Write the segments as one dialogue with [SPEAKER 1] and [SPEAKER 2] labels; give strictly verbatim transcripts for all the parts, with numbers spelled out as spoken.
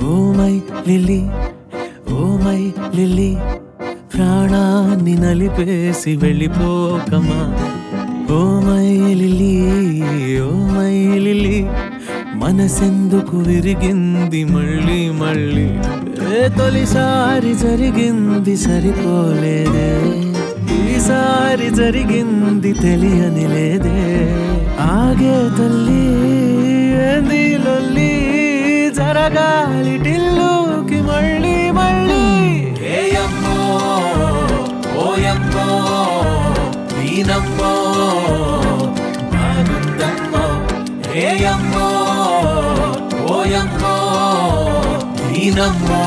[SPEAKER 1] oh my Lilly oh my Lilly ప్రాణాన్ని నలిపేసి వెళ్ళిపోకమా oh my Lilly oh my Lilly మనసెందుకు విరిగింది మళ్ళీ మళ్ళీ ఏ తొలిసారి జరిగింది సరిపోలేదే ఈసారి జరిగింది తెలియని లేదే ఆగే తల్లి ఏంది లొల్లి జరగాలి టిల్లుకి మళ్ళీ మళ్ళీ ఏయమ్మో ఓయమ్మో వీనమ్మో బాగుందమ్మో ఏయమ్మో ఓయమ్మో వీనమ్మో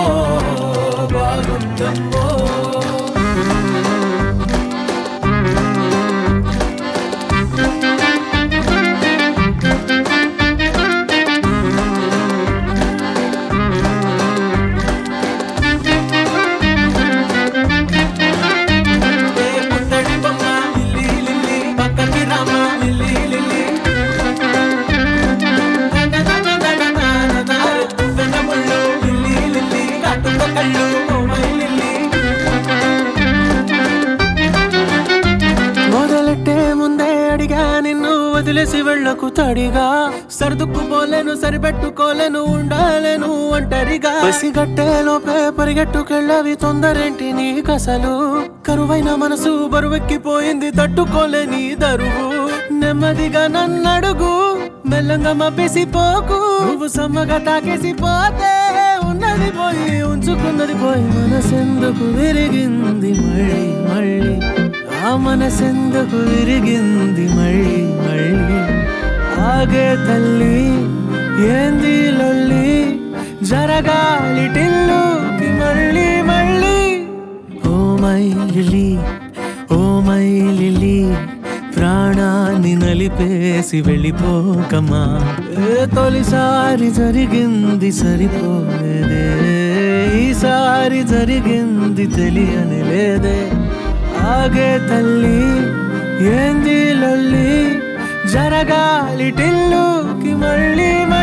[SPEAKER 1] బాగుందమ్మో మొదలెట్టే ముందే అడిగా నిన్ను వదిలేసి వెళ్ళకు తడిగా సర్దుకుపోలేను సరిపెట్టుకోలేను ఉండాలేను ఒంటరిగా పసిగట్టే లోపే పరిగెట్టుకెళ్ళవి తొందరేంటి నీకసలు కరువైన మనసు బరువెక్కిపోయింది తట్టుకోలేని దరువు నెమ్మదిగా నన్నడుగు మెల్లంగా మబ్బేసిపోకు నువ్వు సమ్మగా తాకేసిపోతే ఉన్నది పోయి ఉంచుకున్నది పోయి మనసెందుకు విరిగింది మళ్ళీ మళ్ళీ ఆ మనసెందుకు విరిగింది మళ్ళీ మళ్ళీ ఆగే తల్లి ఏంది లొల్లి జరగాలి టిల్లుకి మళ్ళీ మళ్ళీ oh my Lilly oh my Lilly ప్రాణాన్ని నలిపేసి వెళ్ళిపోకమా ఏ తొలిసారి జరిగింది సరిపోలేదే ఈసారి జరిగింది తెలియని లేదే ఆగే తల్లి ఏంది లొల్లి జరగాలి టిల్లుకి మళ్ళీ